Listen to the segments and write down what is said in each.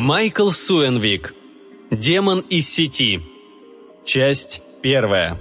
Майкл Суэнвик. Демон из сети. Часть 1.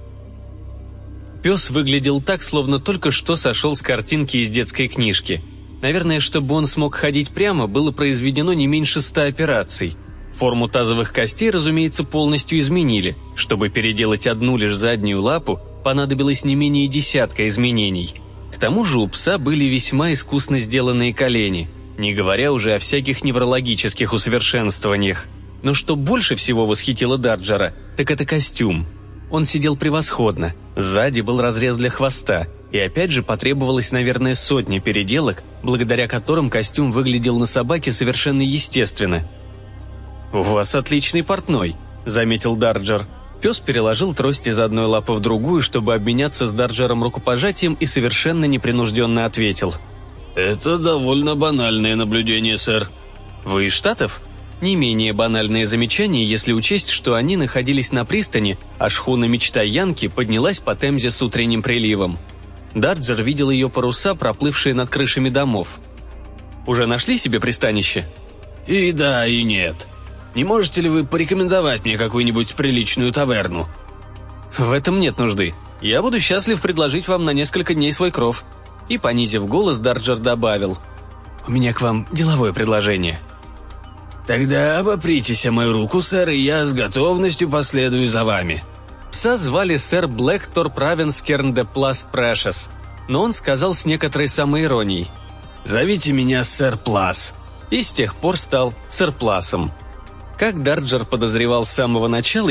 Пес выглядел так, словно только что сошел с картинки из детской книжки. Наверное, чтобы он смог ходить прямо, было произведено не меньше 100 операций. Форму тазовых костей, разумеется, полностью изменили. Чтобы переделать одну лишь заднюю лапу, понадобилось не менее десятка изменений. К тому же у пса были весьма искусно сделанные колени, не говоря уже о всяких неврологических усовершенствованиях. Но что больше всего восхитило Дарджера, так это костюм. Он сидел превосходно, сзади был разрез для хвоста, и опять же потребовалось, наверное, сотни переделок, благодаря которым костюм выглядел на собаке совершенно естественно. «У вас отличный портной», — заметил Дарджер. Пес переложил трость из одной лапы в другую, чтобы обменяться с Дарджером рукопожатием, и совершенно непринужденно ответил. «Это довольно банальное наблюдение, сэр». «Вы из Штатов?» Не менее банальное замечание, если учесть, что они находились на пристани, а шхуна «Мечта Янки» поднялась по Темзе с утренним приливом. Дарджер видел ее паруса, проплывшие над крышами домов. «Уже нашли себе пристанище?» «И да, и нет. Не можете ли вы порекомендовать мне какую-нибудь приличную таверну?» «В этом нет нужды. Я буду счастлив предложить вам на несколько дней свой кров». И, понизив голос, Дарджер добавил: «У меня к вам деловое предложение». «Тогда обопритесь о мою руку, сэр, и я с готовностью последую за вами». Пса звали сэр Блэктор Правенскерн де Плас Прэшес, но он сказал с некоторой самоиронией: «Зовите меня сэр Плас», и с тех пор стал сэр Пласом. Как Дарджер подозревал с самого начала,